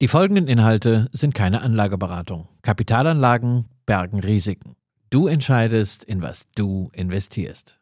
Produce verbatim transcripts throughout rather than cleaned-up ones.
Die folgenden Inhalte sind keine Anlageberatung. Kapitalanlagen bergen Risiken. Du entscheidest, in was du investierst.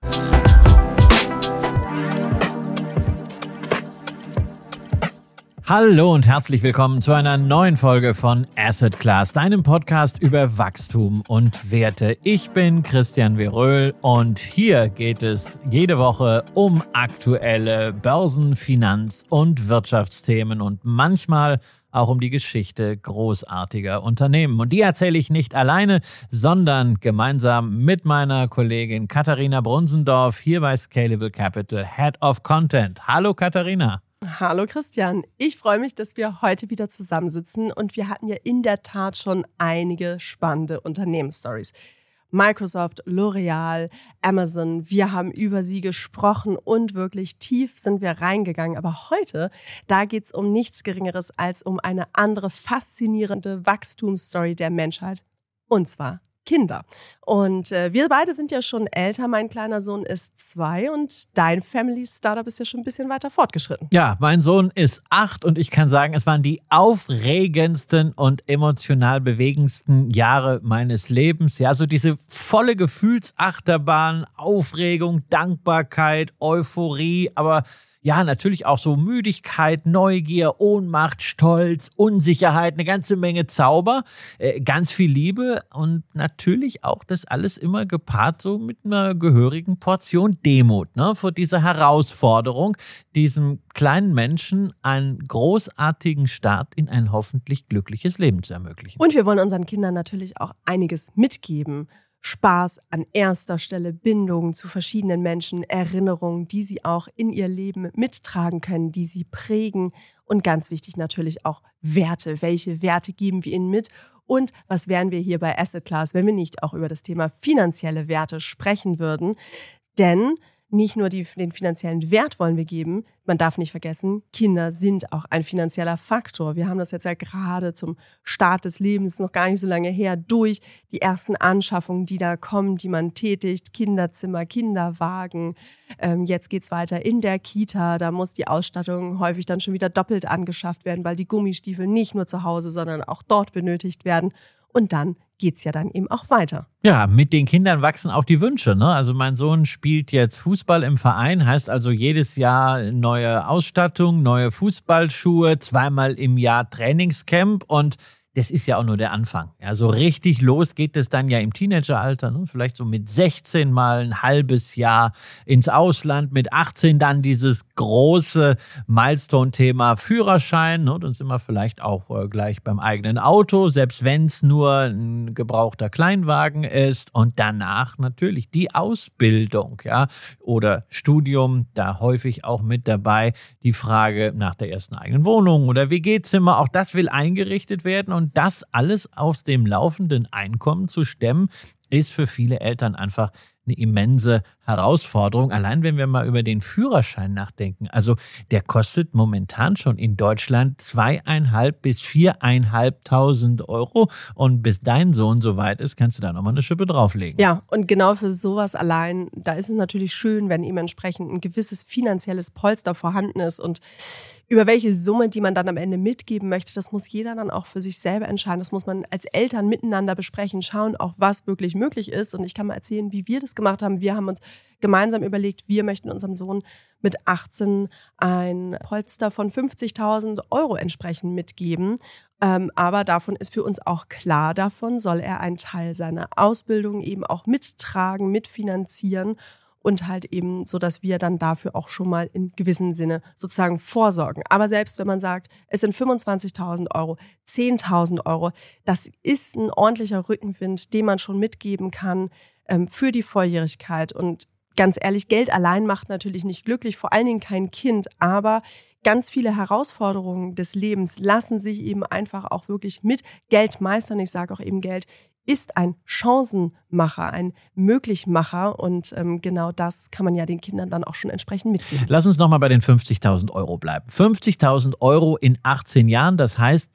Hallo und herzlich willkommen zu einer neuen Folge von Asset Class, deinem Podcast über Wachstum und Werte. Ich bin Christian Veröhl und hier geht es jede Woche um aktuelle Börsen-, Finanz- und Wirtschaftsthemen und manchmal auch um die Geschichte großartiger Unternehmen. Und die erzähle ich nicht alleine, sondern gemeinsam mit meiner Kollegin Katharina Brunsendorf hier bei Scalable Capital, Head of Content. Hallo Katharina. Hallo Christian, ich freue mich, dass wir heute wieder zusammensitzen und wir hatten ja in der Tat schon einige spannende Unternehmensstories. Microsoft, L'Oreal, Amazon, wir haben über sie gesprochen und wirklich tief sind wir reingegangen. Aber heute, da geht es um nichts Geringeres als um eine andere faszinierende Wachstumsstory der Menschheit, und zwar Kinder. Und äh, wir beide sind ja schon älter. Mein kleiner Sohn ist zwei und dein Family Startup ist ja schon ein bisschen weiter fortgeschritten. Ja, mein Sohn ist acht und ich kann sagen, es waren die aufregendsten und emotional bewegendsten Jahre meines Lebens. Ja, so diese volle Gefühlsachterbahn, Aufregung, Dankbarkeit, Euphorie, aber ja, natürlich auch so Müdigkeit, Neugier, Ohnmacht, Stolz, Unsicherheit, eine ganze Menge Zauber, äh, ganz viel Liebe und natürlich auch das alles immer gepaart so mit einer gehörigen Portion Demut, ne, vor dieser Herausforderung, diesem kleinen Menschen einen großartigen Start in ein hoffentlich glückliches Leben zu ermöglichen. Und wir wollen unseren Kindern natürlich auch einiges mitgeben. Spaß an erster Stelle, Bindungen zu verschiedenen Menschen, Erinnerungen, die sie auch in ihr Leben mittragen können, die sie prägen und ganz wichtig natürlich auch Werte. Welche Werte geben wir ihnen mit und was wären wir hier bei Asset Class, wenn wir nicht auch über das Thema finanzielle Werte sprechen würden? Denn nicht nur die, den finanziellen Wert wollen wir geben, man darf nicht vergessen, Kinder sind auch ein finanzieller Faktor. Wir haben das jetzt ja gerade zum Start des Lebens, noch gar nicht so lange her, durch die ersten Anschaffungen, die da kommen, die man tätigt, Kinderzimmer, Kinderwagen. Ähm, jetzt geht's weiter in der Kita, da muss die Ausstattung häufig dann schon wieder doppelt angeschafft werden, weil die Gummistiefel nicht nur zu Hause, sondern auch dort benötigt werden. Und dann geht's ja dann eben auch weiter. Ja, mit den Kindern wachsen auch die Wünsche, ne? Also mein Sohn spielt jetzt Fußball im Verein, heißt also jedes Jahr neue Ausstattung, neue Fußballschuhe, zweimal im Jahr Trainingscamp und das ist ja auch nur der Anfang. Ja, so richtig los geht es dann ja im Teenageralter, ne? Vielleicht so mit sechzehn mal ein halbes Jahr ins Ausland, mit achtzehn dann dieses große Milestone-Thema Führerschein, ne? Dann sind wir vielleicht auch äh, gleich beim eigenen Auto, selbst wenn es nur ein gebrauchter Kleinwagen ist und danach natürlich die Ausbildung, ja, oder Studium, da häufig auch mit dabei die Frage nach der ersten eigenen Wohnung oder W G-Zimmer, auch das will eingerichtet werden. Und das alles aus dem laufenden Einkommen zu stemmen, ist für viele Eltern einfach eine immense Herausforderung. Allein wenn wir mal über den Führerschein nachdenken. Also der kostet momentan schon in Deutschland zweieinhalb bis viereinhalbtausend Euro. Und bis dein Sohn soweit ist, kannst du da nochmal eine Schippe drauflegen. Ja, und genau für sowas allein, da ist es natürlich schön, wenn eben entsprechend ein gewisses finanzielles Polster vorhanden ist. Und über welche Summe, die man dann am Ende mitgeben möchte, das muss jeder dann auch für sich selber entscheiden. Das muss man als Eltern miteinander besprechen, schauen auch, was wirklich möglich ist. Und ich kann mal erzählen, wie wir das gemacht haben. Wir haben uns gemeinsam überlegt, wir möchten unserem Sohn mit achtzehn ein Polster von fünfzigtausend Euro entsprechend mitgeben. Ähm, aber davon ist für uns auch klar, davon soll er einen Teil seiner Ausbildung eben auch mittragen, mitfinanzieren. Und halt eben so, dass wir dann dafür auch schon mal in gewissem Sinne sozusagen vorsorgen. Aber selbst wenn man sagt, es sind fünfundzwanzigtausend Euro, zehntausend Euro, das ist ein ordentlicher Rückenwind, den man schon mitgeben kann ähm, für die Volljährigkeit. Und ganz ehrlich, Geld allein macht natürlich nicht glücklich, vor allen Dingen kein Kind, aber ganz viele Herausforderungen des Lebens lassen sich eben einfach auch wirklich mit Geld meistern. Ich sage auch eben, Geld ist ein Chancenmacher, ein Möglichmacher und ähm, genau das kann man ja den Kindern dann auch schon entsprechend mitgeben. Lass uns nochmal bei den fünfzigtausend Euro bleiben. fünfzigtausend Euro in achtzehn Jahren, das heißt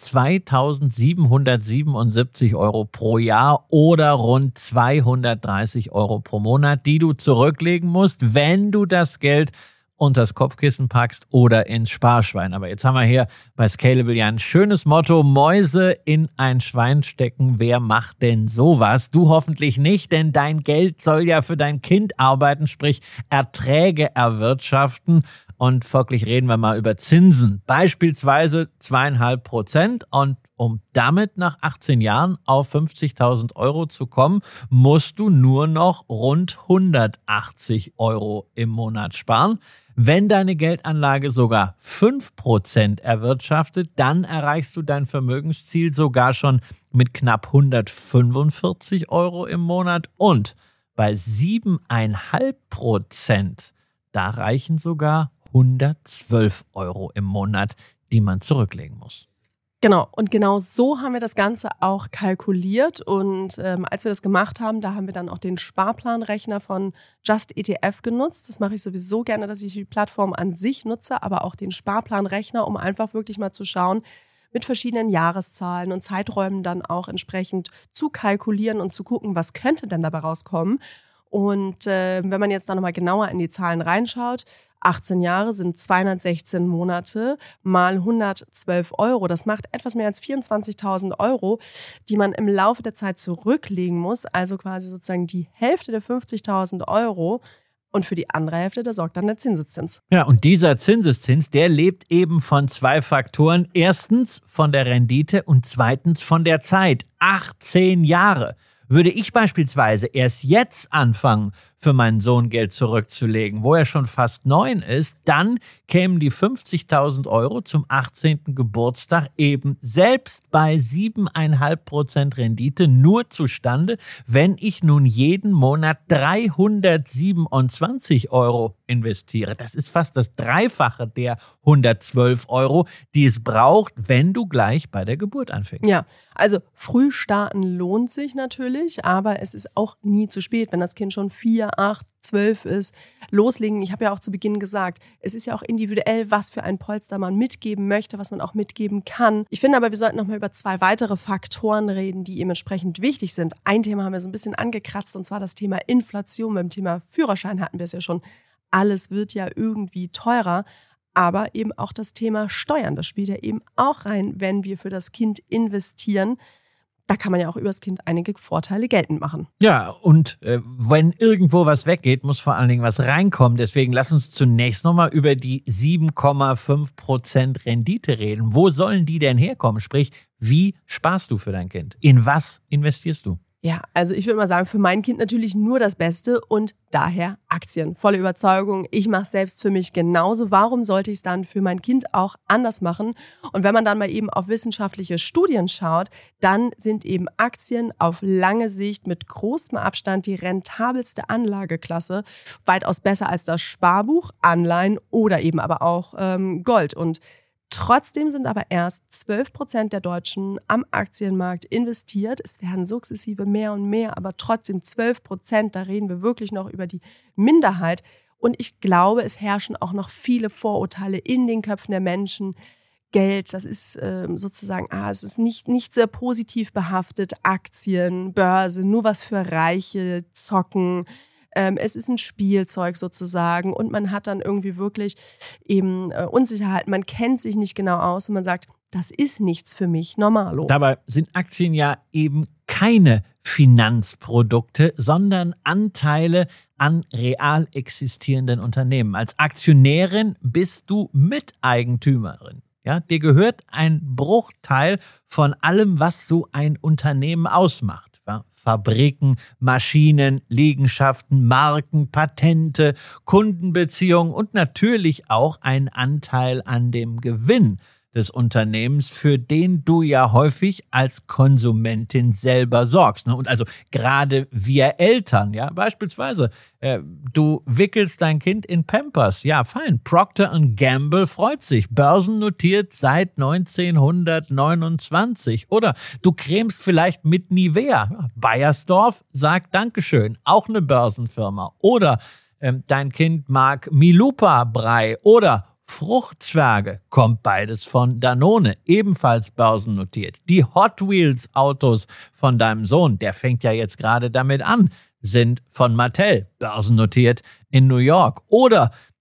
zweitausendsiebenhundertsiebenundsiebzig Euro pro Jahr oder rund zweihundertdreißig Euro pro Monat, die du zurücklegen musst, wenn du das Geld unters Kopfkissen packst oder ins Sparschwein. Aber jetzt haben wir hier bei Scalable ja ein schönes Motto: Mäuse in ein Schwein stecken. Wer macht denn sowas? Du hoffentlich nicht, denn dein Geld soll ja für dein Kind arbeiten, sprich Erträge erwirtschaften. Und folglich reden wir mal über Zinsen. Beispielsweise zweieinhalb Prozent. Und um damit nach achtzehn Jahren auf fünfzigtausend Euro zu kommen, musst du nur noch rund hundertachtzig Euro im Monat sparen. Wenn deine Geldanlage sogar fünf Prozent erwirtschaftet, dann erreichst du dein Vermögensziel sogar schon mit knapp hundertfünfundvierzig Euro im Monat. Und bei sieben Komma fünf Prozent, da reichen sogar hundertzwölf Euro im Monat, die man zurücklegen muss. Genau, und genau so haben wir das Ganze auch kalkuliert. Und ähm, als wir das gemacht haben, da haben wir dann auch den Sparplanrechner von Just E T F genutzt. Das mache ich sowieso gerne, dass ich die Plattform an sich nutze, aber auch den Sparplanrechner, um einfach wirklich mal zu schauen, mit verschiedenen Jahreszahlen und Zeiträumen dann auch entsprechend zu kalkulieren und zu gucken, was könnte denn dabei rauskommen. Und äh, wenn man jetzt da nochmal genauer in die Zahlen reinschaut, achtzehn Jahre sind zweihundertsechzehn Monate mal hundertzwölf Euro. Das macht etwas mehr als vierundzwanzigtausend Euro, die man im Laufe der Zeit zurücklegen muss. Also quasi sozusagen die Hälfte der fünfzigtausend Euro. Und für die andere Hälfte, da sorgt dann der Zinseszins. Ja, und dieser Zinseszins, der lebt eben von zwei Faktoren. Erstens von der Rendite und zweitens von der Zeit. achtzehn Jahre. Würde ich beispielsweise erst jetzt anfangen, für meinen Sohn Geld zurückzulegen, wo er schon fast neun ist, dann kämen die fünfzigtausend Euro zum achtzehnten Geburtstag eben selbst bei sieben Komma fünf Prozent Rendite nur zustande, wenn ich nun jeden Monat dreihundertsiebenundzwanzig Euro investiere. Das ist fast das Dreifache der hundertzwölf Euro, die es braucht, wenn du gleich bei der Geburt anfängst. Ja, also früh starten lohnt sich natürlich, aber es ist auch nie zu spät, wenn das Kind schon vier, acht, zwölf ist. Loslegen, ich habe ja auch zu Beginn gesagt, es ist ja auch individuell, was für ein Polster man mitgeben möchte, was man auch mitgeben kann. Ich finde aber, wir sollten noch mal über zwei weitere Faktoren reden, die eben entsprechend wichtig sind. Ein Thema haben wir so ein bisschen angekratzt, und zwar das Thema Inflation. Beim Thema Führerschein hatten wir es ja schon. Alles wird ja irgendwie teurer. Aber eben auch das Thema Steuern, das spielt ja eben auch rein, wenn wir für das Kind investieren. Da kann man ja auch über das Kind einige Vorteile geltend machen. Ja, und äh, wenn irgendwo was weggeht, muss vor allen Dingen was reinkommen. Deswegen lass uns zunächst nochmal über die sieben Komma fünf Prozent Rendite reden. Wo sollen die denn herkommen? Sprich, wie sparst du für dein Kind? In was investierst du? Ja, also ich würde mal sagen, für mein Kind natürlich nur das Beste und daher Aktien. Volle Überzeugung, ich mache es selbst für mich genauso. Warum sollte ich es dann für mein Kind auch anders machen? Und wenn man dann mal eben auf wissenschaftliche Studien schaut, dann sind eben Aktien auf lange Sicht mit großem Abstand die rentabelste Anlageklasse. Weitaus besser als das Sparbuch, Anleihen oder eben aber auch ähm, Gold. Und trotzdem sind aber erst zwölf Prozent der Deutschen am Aktienmarkt investiert. Es werden sukzessive mehr und mehr, aber trotzdem zwölf Prozent, da reden wir wirklich noch über die Minderheit. Und ich glaube, es herrschen auch noch viele Vorurteile in den Köpfen der Menschen. Geld, das ist äh, sozusagen, ah, es ist nicht, nicht sehr positiv behaftet. Aktien, Börse, nur was für Reiche, Zocken. Es ist ein Spielzeug sozusagen und man hat dann irgendwie wirklich eben äh, Unsicherheit. Man kennt sich nicht genau aus und man sagt, das ist nichts für mich, normalo. Dabei sind Aktien ja eben keine Finanzprodukte, sondern Anteile an real existierenden Unternehmen. Als Aktionärin bist du Miteigentümerin. Ja, dir gehört ein Bruchteil von allem, was so ein Unternehmen ausmacht. Ja, Fabriken, Maschinen, Liegenschaften, Marken, Patente, Kundenbeziehungen und natürlich auch ein Anteil an dem Gewinn des Unternehmens, für den du ja häufig als Konsumentin selber sorgst. Und also gerade wir Eltern, ja, beispielsweise, äh, du wickelst dein Kind in Pampers. Ja, fein. Procter and Gamble freut sich. Börsennotiert seit neunzehnhundertneunundzwanzig. Oder du cremst vielleicht mit Nivea. Bayersdorf sagt Dankeschön. Auch eine Börsenfirma. Oder ähm, dein Kind mag Milupa-Brei. Oder Fruchtzwerge, kommt beides von Danone, ebenfalls börsennotiert. Die Hot Wheels Autos von deinem Sohn, der fängt ja jetzt gerade damit an, sind von Mattel, börsennotiert in New York. Oder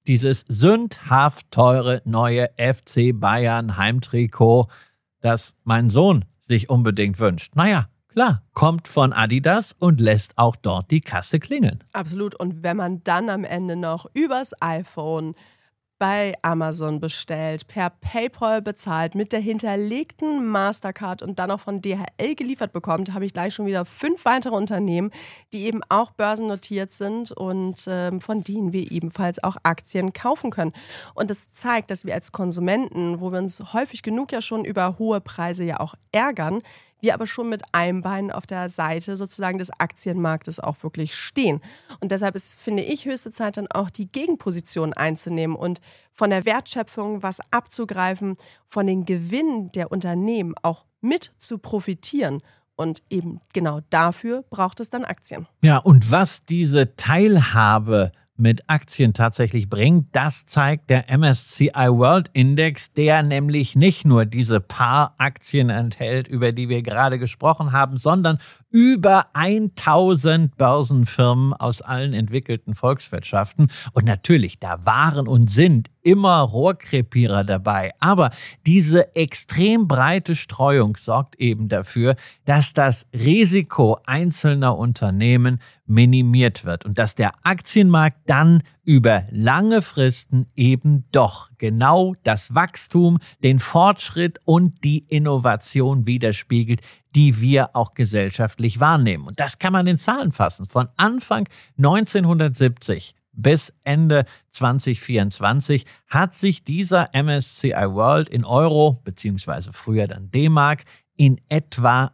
dieses sündhaft teure neue F C Bayern Heimtrikot, das mein Sohn sich unbedingt wünscht. Naja, klar, kommt von Adidas und lässt auch dort die Kasse klingeln. Absolut. Und wenn man dann am Ende noch übers iPhone bei Amazon bestellt, per PayPal bezahlt, mit der hinterlegten Mastercard und dann auch von D H L geliefert bekommt, habe ich gleich schon wieder fünf weitere Unternehmen, die eben auch börsennotiert sind und ähm, von denen wir ebenfalls auch Aktien kaufen können. Und das zeigt, dass wir als Konsumenten, wo wir uns häufig genug ja schon über hohe Preise ja auch ärgern, wir aber schon mit einem Bein auf der Seite sozusagen des Aktienmarktes auch wirklich stehen. Und deshalb ist, finde ich, höchste Zeit dann auch die Gegenposition einzunehmen und von der Wertschöpfung was abzugreifen, von den Gewinnen der Unternehmen auch mit zu profitieren. Und eben genau dafür braucht es dann Aktien. Ja, und was diese Teilhabe mit Aktien tatsächlich bringt, das zeigt der M S C I World Index, der nämlich nicht nur diese paar Aktien enthält, über die wir gerade gesprochen haben, sondern über tausend Börsenfirmen aus allen entwickelten Volkswirtschaften. Und natürlich, da waren und sind immer Rohrkrepierer dabei. Aber diese extrem breite Streuung sorgt eben dafür, dass das Risiko einzelner Unternehmen minimiert wird und dass der Aktienmarkt dann über lange Fristen eben doch genau das Wachstum, den Fortschritt und die Innovation widerspiegelt, die wir auch gesellschaftlich wahrnehmen. Und das kann man in Zahlen fassen. Von Anfang neunzehnhundertsiebzig bis Ende zwanzig vierundzwanzig hat sich dieser M S C I World in Euro, beziehungsweise früher dann D-Mark, in etwa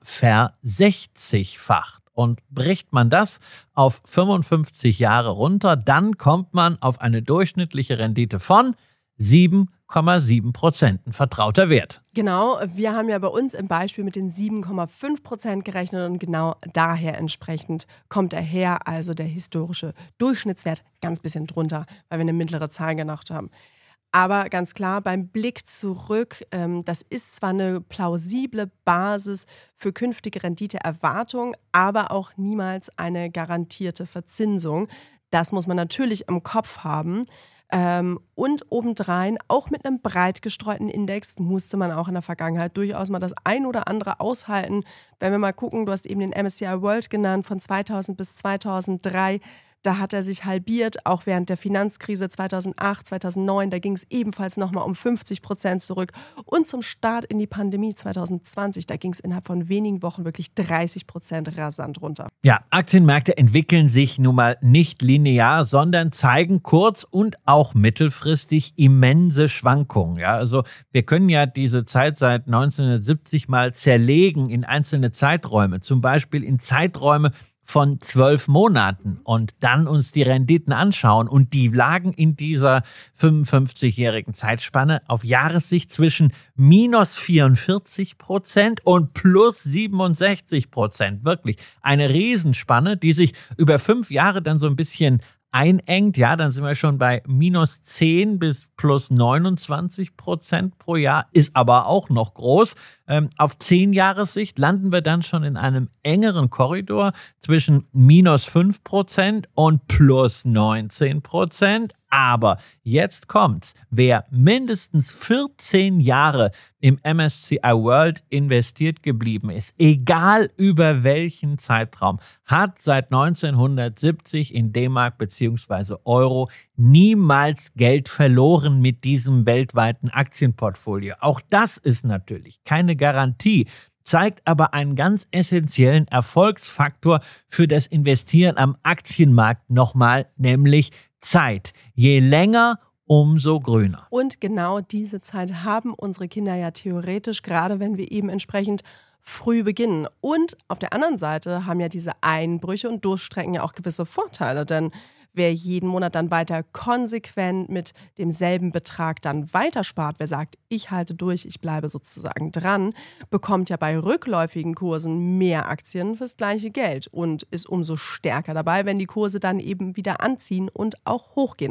versechzigfacht. Und bricht man das auf fünfundfünfzig Jahre runter, dann kommt man auf eine durchschnittliche Rendite von sieben Komma sieben Prozent, ein vertrauter Wert. Genau, wir haben ja bei uns im Beispiel mit den sieben Komma fünf Prozent gerechnet und genau daher entsprechend kommt er her, also der historische Durchschnittswert ganz bisschen drunter, weil wir eine mittlere Zahl gemacht haben. Aber ganz klar, beim Blick zurück, ähm, das ist zwar eine plausible Basis für künftige Renditeerwartungen, aber auch niemals eine garantierte Verzinsung. Das muss man natürlich im Kopf haben. Ähm, und obendrein, auch mit einem breit gestreuten Index, musste man auch in der Vergangenheit durchaus mal das ein oder andere aushalten. Wenn wir mal gucken, du hast eben den M S C I World genannt, von zweitausend bis zweitausenddrei. Da hat er sich halbiert, auch während der Finanzkrise zweitausendacht, zweitausendneun. Da ging es ebenfalls nochmal um fünfzig Prozent zurück. Und zum Start in die Pandemie zweitausendzwanzig, da ging es innerhalb von wenigen Wochen wirklich dreißig Prozent rasant runter. Ja, Aktienmärkte entwickeln sich nun mal nicht linear, sondern zeigen kurz- und auch mittelfristig immense Schwankungen. Ja, also wir können ja diese Zeit seit neunzehnhundertsiebzig mal zerlegen in einzelne Zeiträume, zum Beispiel in Zeiträume von zwölf Monaten und dann uns die Renditen anschauen. Und die lagen in dieser fünfundfünfzigjährigen Zeitspanne auf Jahressicht zwischen minus vierundvierzig Prozent und plus siebenundsechzig Prozent. Wirklich eine Riesenspanne, die sich über fünf Jahre dann so ein bisschen einengt. Ja, dann sind wir schon bei minus zehn bis plus neunundzwanzig Prozent pro Jahr, ist aber auch noch groß. Ähm, auf zehn Jahressicht landen wir dann schon in einem engeren Korridor zwischen minus fünf Prozent und plus neunzehn Prozent. Aber jetzt kommt's. Wer mindestens vierzehn Jahre im M S C I World investiert geblieben ist, egal über welchen Zeitraum, hat seit neunzehnhundertsiebzig in D-Mark bzw. Euro niemals Geld verloren mit diesem weltweiten Aktienportfolio. Auch das ist natürlich keine Garantie, zeigt aber einen ganz essentiellen Erfolgsfaktor für das Investieren am Aktienmarkt nochmal, nämlich Zeit. Je länger, umso grüner. Und genau diese Zeit haben unsere Kinder ja theoretisch, gerade wenn wir eben entsprechend früh beginnen. Und auf der anderen Seite haben ja diese Einbrüche und Durchstrecken ja auch gewisse Vorteile, denn wer jeden Monat dann weiter konsequent mit demselben Betrag dann weiterspart, wer sagt, ich halte durch, ich bleibe sozusagen dran, bekommt ja bei rückläufigen Kursen mehr Aktien fürs gleiche Geld und ist umso stärker dabei, wenn die Kurse dann eben wieder anziehen und auch hochgehen.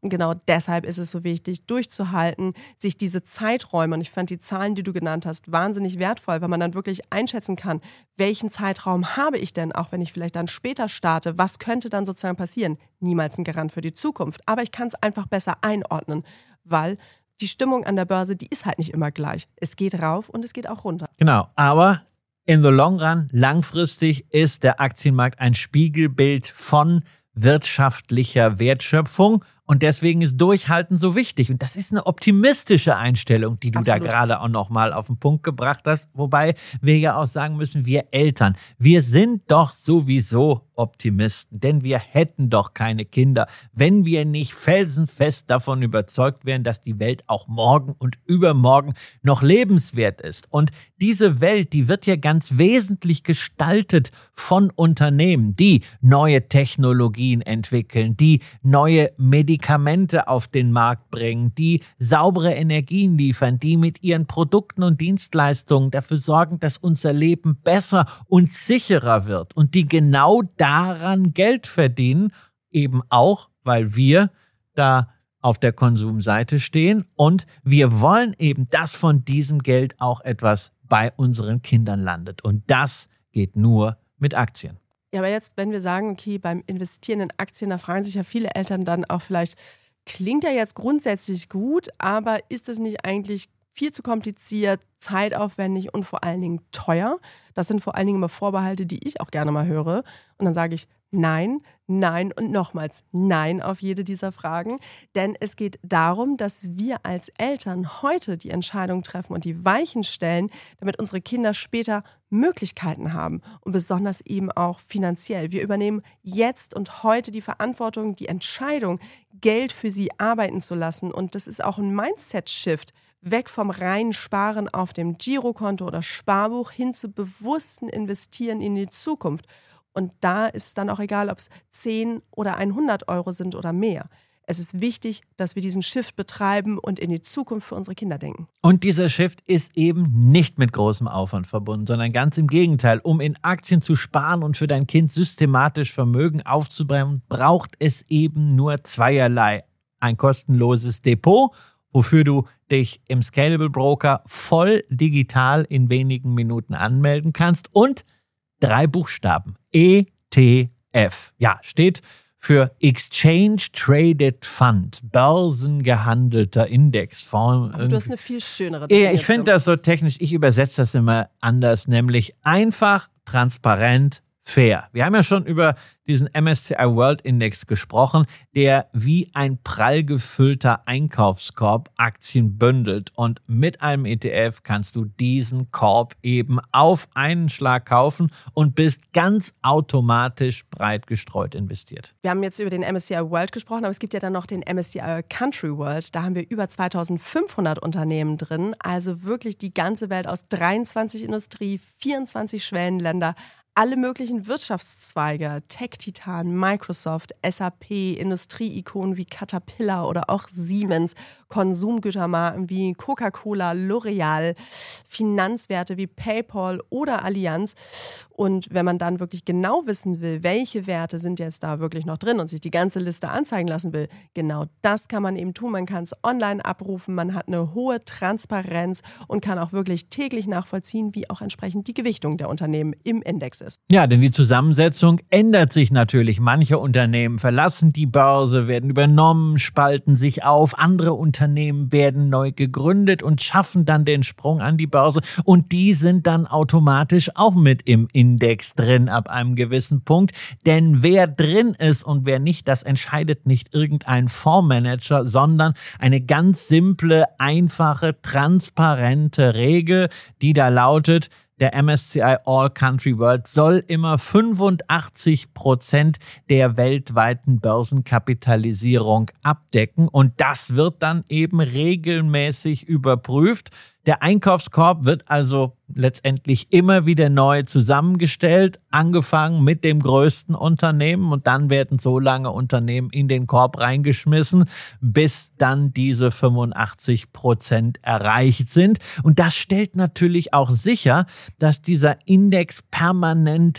Und genau deshalb ist es so wichtig, durchzuhalten, sich diese Zeiträume, und ich fand die Zahlen, die du genannt hast, wahnsinnig wertvoll, weil man dann wirklich einschätzen kann, welchen Zeitraum habe ich denn, auch wenn ich vielleicht dann später starte, was könnte dann sozusagen passieren? Niemals ein Garant für die Zukunft, aber ich kann es einfach besser einordnen, weil die Stimmung an der Börse, die ist halt nicht immer gleich. Es geht rauf und es geht auch runter. Genau, aber in the long run, langfristig ist der Aktienmarkt ein Spiegelbild von wirtschaftlicher Wertschöpfung und deswegen ist Durchhalten so wichtig. Und das ist eine optimistische Einstellung, die du Absolut. Da gerade auch nochmal auf den Punkt gebracht hast. Wobei wir ja auch sagen müssen, wir Eltern, wir sind doch sowieso Optimisten, denn wir hätten doch keine Kinder, wenn wir nicht felsenfest davon überzeugt wären, dass die Welt auch morgen und übermorgen noch lebenswert ist. Und diese Welt, die wird ja ganz wesentlich gestaltet von Unternehmen, die neue Technologien entwickeln, die neue Medikamente auf den Markt bringen, die saubere Energien liefern, die mit ihren Produkten und Dienstleistungen dafür sorgen, dass unser Leben besser und sicherer wird und die genau daran Geld verdienen, eben auch, weil wir da auf der Konsumseite stehen und wir wollen eben, dass von diesem Geld auch etwas bei unseren Kindern landet. Und das geht nur mit Aktien. Ja, aber jetzt, wenn wir sagen, okay, beim Investieren in Aktien, da fragen sich ja viele Eltern dann auch vielleicht, klingt ja jetzt grundsätzlich gut, aber ist es nicht eigentlich viel zu kompliziert, zeitaufwendig und vor allen Dingen teuer? Das sind vor allen Dingen immer Vorbehalte, die ich auch gerne mal höre. Und dann sage ich nein, nein und nochmals nein auf jede dieser Fragen. Denn es geht darum, dass wir als Eltern heute die Entscheidung treffen und die Weichen stellen, damit unsere Kinder später Möglichkeiten haben und besonders eben auch finanziell. Wir übernehmen jetzt und heute die Verantwortung, die Entscheidung, Geld für sie arbeiten zu lassen. Und das ist auch ein Mindset-Shift. Weg vom reinen Sparen auf dem Girokonto oder Sparbuch hin zu bewussten Investieren in die Zukunft. Und da ist es dann auch egal, ob es zehn oder hundert Euro sind oder mehr. Es ist wichtig, dass wir diesen Shift betreiben und in die Zukunft für unsere Kinder denken. Und dieser Shift ist eben nicht mit großem Aufwand verbunden, sondern ganz im Gegenteil. Um in Aktien zu sparen und für dein Kind systematisch Vermögen aufzubauen, braucht es eben nur zweierlei. Ein kostenloses Depot, wofür du dich im Scalable Broker voll digital in wenigen Minuten anmelden kannst und drei Buchstaben. E T F. Ja, steht für Exchange Traded Fund, börsengehandelter Indexfonds. Aber du hast eine viel schönere Definition. Ja, ich finde das so technisch, ich übersetze das immer anders, nämlich einfach, transparent, fair. Wir haben ja schon über diesen M S C I World Index gesprochen, der wie ein prall gefüllter Einkaufskorb Aktien bündelt. Und mit einem E T F kannst du diesen Korb eben auf einen Schlag kaufen und bist ganz automatisch breit gestreut investiert. Wir haben jetzt über den M S C I World gesprochen, aber es gibt ja dann noch den M S C I Country World. Da haben wir über zweitausendfünfhundert Unternehmen drin. Also wirklich die ganze Welt aus dreiundzwanzig Industrie, vierundzwanzig Schwellenländer. Alle möglichen Wirtschaftszweige, Tech-Titan, Microsoft, S A P, Industrieikonen wie Caterpillar oder auch Siemens, Konsumgütermarken wie Coca-Cola, L'Oreal, Finanzwerte wie PayPal oder Allianz. Und wenn man dann wirklich genau wissen will, welche Werte sind jetzt da wirklich noch drin und sich die ganze Liste anzeigen lassen will, genau das kann man eben tun. Man kann es online abrufen, man hat eine hohe Transparenz und kann auch wirklich täglich nachvollziehen, wie auch entsprechend die Gewichtung der Unternehmen im Index ist. Ja, denn die Zusammensetzung ändert sich natürlich. Manche Unternehmen verlassen die Börse, werden übernommen, spalten sich auf. Andere Unternehmen werden neu gegründet und schaffen dann den Sprung an die Börse. Und die sind dann automatisch auch mit im Index drin ab einem gewissen Punkt. Denn wer drin ist und wer nicht, das entscheidet nicht irgendein Fondsmanager, sondern eine ganz simple, einfache, transparente Regel, die da lautet: Der M S C I All Country World soll immer fünfundachtzig Prozent der weltweiten Börsenkapitalisierung abdecken und das wird dann eben regelmäßig überprüft. Der Einkaufskorb wird also letztendlich immer wieder neu zusammengestellt, angefangen mit dem größten Unternehmen und dann werden so lange Unternehmen in den Korb reingeschmissen, bis dann diese fünfundachtzig Prozent erreicht sind. Und das stellt natürlich auch sicher, dass dieser Index permanent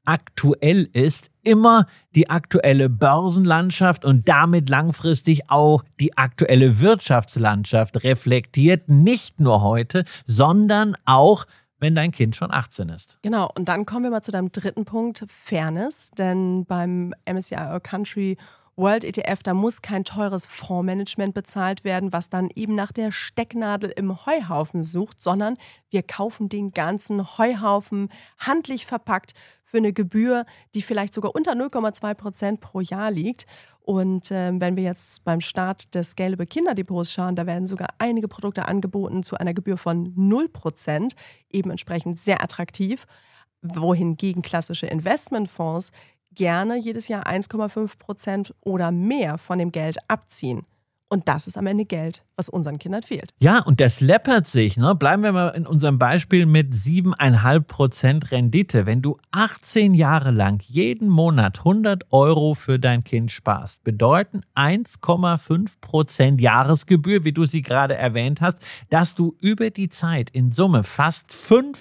aktuell ist, immer die aktuelle Börsenlandschaft und damit langfristig auch die aktuelle Wirtschaftslandschaft reflektiert, nicht nur heute, sondern auch wenn dein Kind schon achtzehn ist. Genau, und dann kommen wir mal zu deinem dritten Punkt, Fairness. Denn beim M S C I All Country World E T F, da muss kein teures Fondsmanagement bezahlt werden, was dann eben nach der Stecknadel im Heuhaufen sucht, sondern wir kaufen den ganzen Heuhaufen handlich verpackt für eine Gebühr, die vielleicht sogar unter null Komma zwei Prozent pro Jahr liegt. Und äh, wenn wir jetzt beim Start des Scalable Kinderdepots schauen, da werden sogar einige Produkte angeboten zu einer Gebühr von null Prozent, eben entsprechend sehr attraktiv, wohingegen klassische Investmentfonds gerne jedes Jahr eins Komma fünf Prozent oder mehr von dem Geld abziehen. Und das ist am Ende Geld, was unseren Kindern fehlt. Ja, und das läppert sich. Ne? Bleiben wir mal in unserem Beispiel mit sieben Komma fünf Prozent Rendite. Wenn du achtzehn Jahre lang jeden Monat hundert Euro für dein Kind sparst, bedeuten eins Komma fünf Prozent Jahresgebühr, wie du sie gerade erwähnt hast, dass du über die Zeit in Summe fast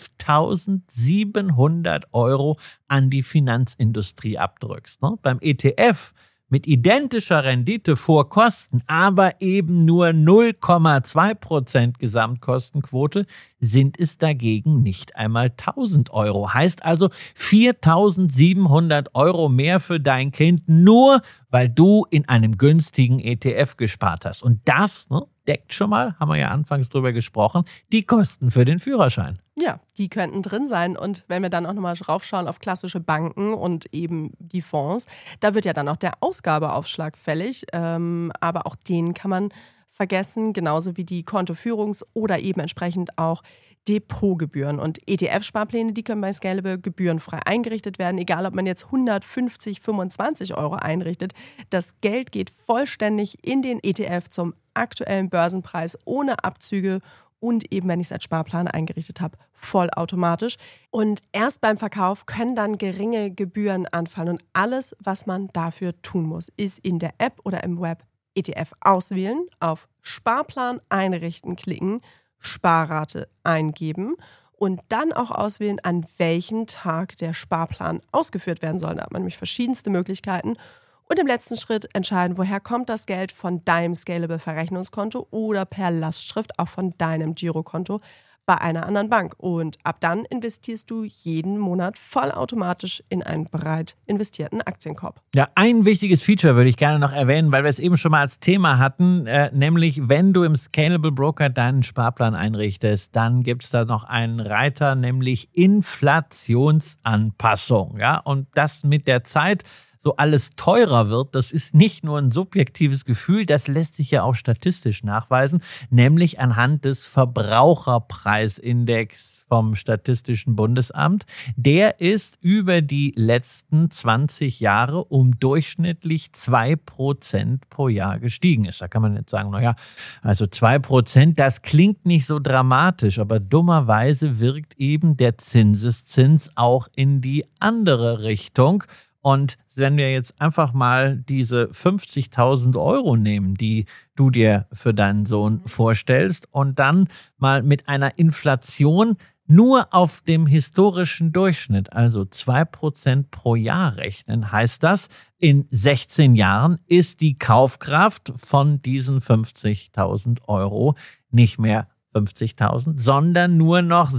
fünftausendsiebenhundert Euro an die Finanzindustrie abdrückst. Ne? Beim E T F mit identischer Rendite vor Kosten, aber eben nur null Komma zwei Prozent Gesamtkostenquote, sind es dagegen nicht einmal tausend Euro. Heißt also viertausendsiebenhundert Euro mehr für dein Kind, nur weil du in einem günstigen E T F gespart hast. Und das ne, deckt schon mal, haben wir ja anfangs drüber gesprochen, die Kosten für den Führerschein. Ja, die könnten drin sein. Und wenn wir dann auch nochmal raufschauen auf klassische Banken und eben die Fonds, da wird ja dann auch der Ausgabeaufschlag fällig. Ähm, aber auch den kann man vergessen, genauso wie die Kontoführungs- oder eben entsprechend auch Depotgebühren. Und E T F-Sparpläne, die können bei Scalable gebührenfrei eingerichtet werden, egal ob man jetzt hundertfünfzig, fünfundzwanzig Euro einrichtet. Das Geld geht vollständig in den E T F zum aktuellen Börsenpreis ohne Abzüge und eben, wenn ich es als Sparplan eingerichtet habe, vollautomatisch. Und erst beim Verkauf können dann geringe Gebühren anfallen. Und alles, was man dafür tun muss, ist in der App oder im Web E T F auswählen, auf Sparplan einrichten klicken, Sparrate eingeben und dann auch auswählen, an welchem Tag der Sparplan ausgeführt werden soll. Da hat man nämlich verschiedenste Möglichkeiten. Und im letzten Schritt entscheiden, woher kommt das Geld, von deinem Scalable-Verrechnungskonto oder per Lastschrift auch von deinem Girokonto bei einer anderen Bank. Und ab dann investierst du jeden Monat vollautomatisch in einen breit investierten Aktienkorb. Ja, ein wichtiges Feature würde ich gerne noch erwähnen, weil wir es eben schon mal als Thema hatten, äh, nämlich wenn du im Scalable Broker deinen Sparplan einrichtest, dann gibt es da noch einen Reiter, nämlich Inflationsanpassung. Ja, und das mit der Zeit so alles teurer wird, das ist nicht nur ein subjektives Gefühl, das lässt sich ja auch statistisch nachweisen, nämlich anhand des Verbraucherpreisindex vom Statistischen Bundesamt. Der ist über die letzten zwanzig Jahre um durchschnittlich zwei Prozent pro Jahr gestiegen ist. Da kann man jetzt sagen, naja, also zwei Prozent, das klingt nicht so dramatisch, aber dummerweise wirkt eben der Zinseszins auch in die andere Richtung. Und wenn wir jetzt einfach mal diese fünfzigtausend Euro nehmen, die du dir für deinen Sohn vorstellst und dann mal mit einer Inflation nur auf dem historischen Durchschnitt, also zwei Prozent pro Jahr rechnen, heißt das, in sechzehn Jahren ist die Kaufkraft von diesen fünfzigtausend Euro nicht mehr fünfzigtausend, sondern nur noch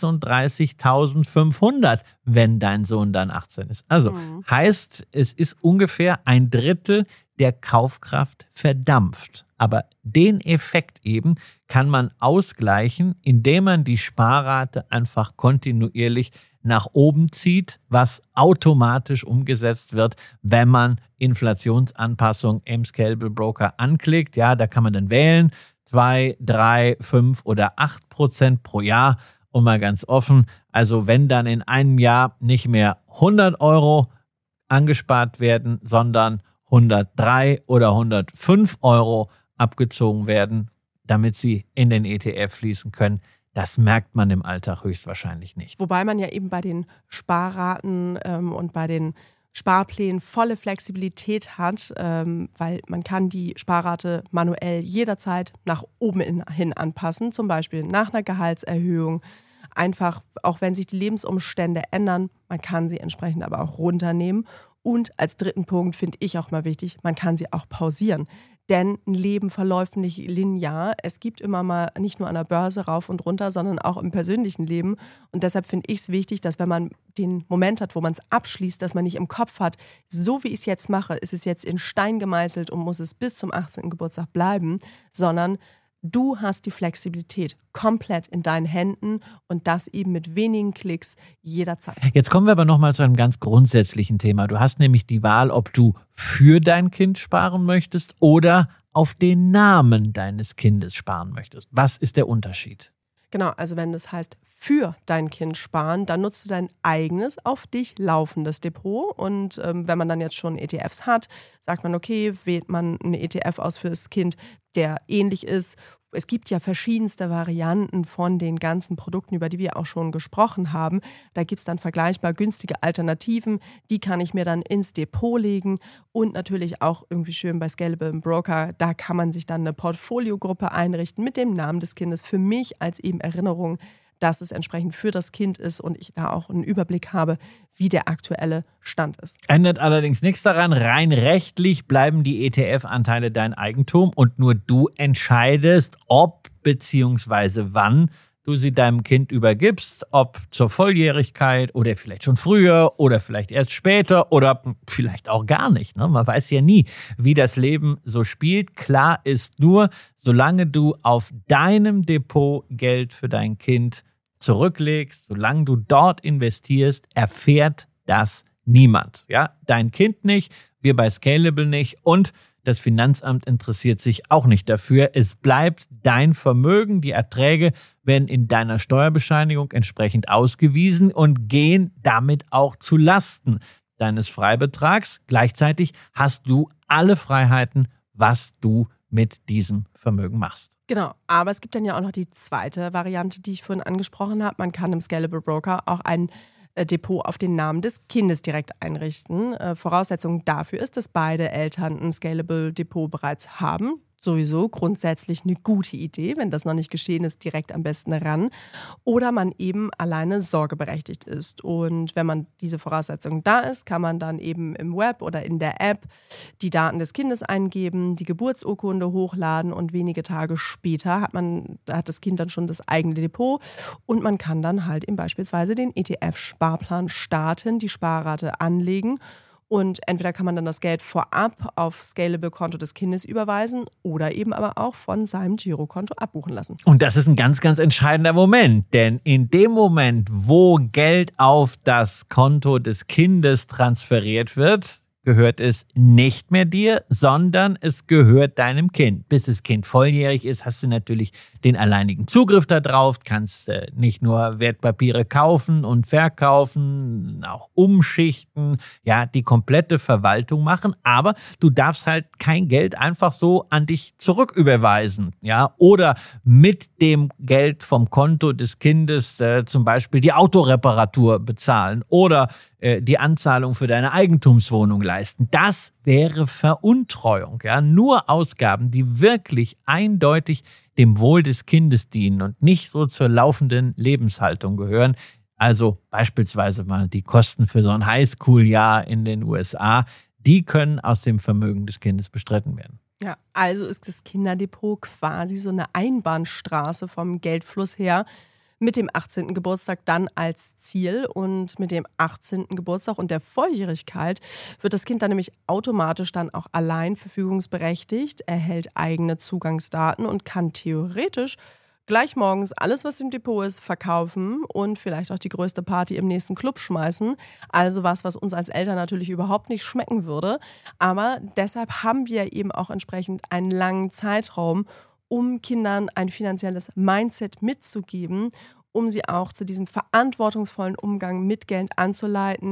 sechsunddreißigtausendfünfhundert, wenn dein Sohn dann achtzehn ist. Also mhm. heißt, es ist ungefähr ein Drittel der Kaufkraft verdampft. Aber den Effekt eben kann man ausgleichen, indem man die Sparrate einfach kontinuierlich nach oben zieht, was automatisch umgesetzt wird, wenn man Inflationsanpassung im Scalable Broker anklickt. Ja, da kann man dann wählen, zwei, drei, fünf oder acht Prozent pro Jahr. Und mal ganz offen, also wenn dann in einem Jahr nicht mehr hundert Euro angespart werden, sondern hundertdrei oder hundertfünf Euro abgezogen werden, damit sie in den E T F fließen können, das merkt man im Alltag höchstwahrscheinlich nicht. Wobei man ja eben bei den Sparraten ähm, und bei den Sparplänen volle Flexibilität hat, ähm, weil man kann die Sparrate manuell jederzeit nach oben hin anpassen, zum Beispiel nach einer Gehaltserhöhung, einfach, auch wenn sich die Lebensumstände ändern, man kann sie entsprechend aber auch runternehmen. Und als dritten Punkt finde ich auch mal wichtig, man kann sie auch pausieren. Denn ein Leben verläuft nicht linear. Es gibt immer mal nicht nur an der Börse rauf und runter, sondern auch im persönlichen Leben. Und deshalb finde ich es wichtig, dass wenn man den Moment hat, wo man es abschließt, dass man nicht im Kopf hat, so wie ich es jetzt mache, ist es jetzt in Stein gemeißelt und muss es bis zum achtzehnten Geburtstag bleiben, sondern du hast die Flexibilität komplett in deinen Händen und das eben mit wenigen Klicks jederzeit. Jetzt kommen wir aber nochmal zu einem ganz grundsätzlichen Thema. Du hast nämlich die Wahl, ob du für dein Kind sparen möchtest oder auf den Namen deines Kindes sparen möchtest. Was ist der Unterschied? Genau, also wenn das heißt für dein Kind sparen, dann nutzt du dein eigenes, auf dich laufendes Depot. Und ähm, wenn man dann jetzt schon E T Fs hat, sagt man, okay, wählt man einen E T F aus fürs Kind, der ähnlich ist. Es gibt ja verschiedenste Varianten von den ganzen Produkten, über die wir auch schon gesprochen haben. Da gibt es dann vergleichbar günstige Alternativen. Die kann ich mir dann ins Depot legen und natürlich auch irgendwie schön bei Scalable Broker. Da kann man sich dann eine Portfoliogruppe einrichten mit dem Namen des Kindes. Für mich als eben Erinnerung, dass es entsprechend für das Kind ist und ich da auch einen Überblick habe, wie der aktuelle Stand ist. Ändert allerdings nichts daran. Rein rechtlich bleiben die E T F-Anteile dein Eigentum und nur du entscheidest, ob bzw. wann du sie deinem Kind übergibst, ob zur Volljährigkeit oder vielleicht schon früher oder vielleicht erst später oder vielleicht auch gar nicht. Ne? Man weiß ja nie, wie das Leben so spielt. Klar ist nur, solange du auf deinem Depot Geld für dein Kind zurücklegst, solange du dort investierst, erfährt das niemand. Ja? Dein Kind nicht, wir bei Scalable nicht und das Finanzamt interessiert sich auch nicht dafür. Es bleibt dein Vermögen. Die Erträge werden in deiner Steuerbescheinigung entsprechend ausgewiesen und gehen damit auch zu Lasten deines Freibetrags. Gleichzeitig hast du alle Freiheiten, was du mit diesem Vermögen machst. Genau, aber es gibt dann ja auch noch die zweite Variante, die ich vorhin angesprochen habe. Man kann im Scalable Broker auch einen Depot auf den Namen des Kindes direkt einrichten. Äh, Voraussetzung dafür ist, dass beide Eltern ein Scalable Depot bereits haben. Sowieso grundsätzlich eine gute Idee, wenn das noch nicht geschehen ist, direkt am besten ran. Oder man eben alleine sorgeberechtigt ist. Und wenn man diese Voraussetzung da ist, kann man dann eben im Web oder in der App die Daten des Kindes eingeben, die Geburtsurkunde hochladen und wenige Tage später hat man, da hat das Kind dann schon das eigene Depot und man kann dann halt eben beispielsweise den E T F-Sparplan starten, die Sparrate anlegen. Und entweder kann man dann das Geld vorab auf Scalable-Konto des Kindes überweisen oder eben aber auch von seinem Girokonto abbuchen lassen. Und das ist ein ganz, ganz entscheidender Moment. Denn in dem Moment, wo Geld auf das Konto des Kindes transferiert wird, gehört es nicht mehr dir, sondern es gehört deinem Kind. Bis das Kind volljährig ist, hast du natürlich den alleinigen Zugriff darauf, kannst äh, nicht nur Wertpapiere kaufen und verkaufen, auch umschichten, ja, die komplette Verwaltung machen, aber du darfst halt kein Geld einfach so an dich zurücküberweisen, ja, oder mit dem Geld vom Konto des Kindes äh, zum Beispiel die Autoreparatur bezahlen oder äh, die Anzahlung für deine Eigentumswohnung leisten. Das wäre Veruntreuung, ja, nur Ausgaben, die wirklich eindeutig dem Wohl des Kindes dienen und nicht so zur laufenden Lebenshaltung gehören. Also beispielsweise mal die Kosten für so ein Highschool-Jahr in den U S A, die können aus dem Vermögen des Kindes bestritten werden. Ja, also ist das Kinderdepot quasi so eine Einbahnstraße vom Geldfluss her, mit dem achtzehnten Geburtstag dann als Ziel und mit dem achtzehnten Geburtstag und der Volljährigkeit wird das Kind dann nämlich automatisch dann auch allein verfügungsberechtigt, erhält eigene Zugangsdaten und kann theoretisch gleich morgens alles, was im Depot ist, verkaufen und vielleicht auch die größte Party im nächsten Club schmeißen. Also was, was uns als Eltern natürlich überhaupt nicht schmecken würde. Aber deshalb haben wir eben auch entsprechend einen langen Zeitraum, um Kindern ein finanzielles Mindset mitzugeben, um sie auch zu diesem verantwortungsvollen Umgang mit Geld anzuleiten.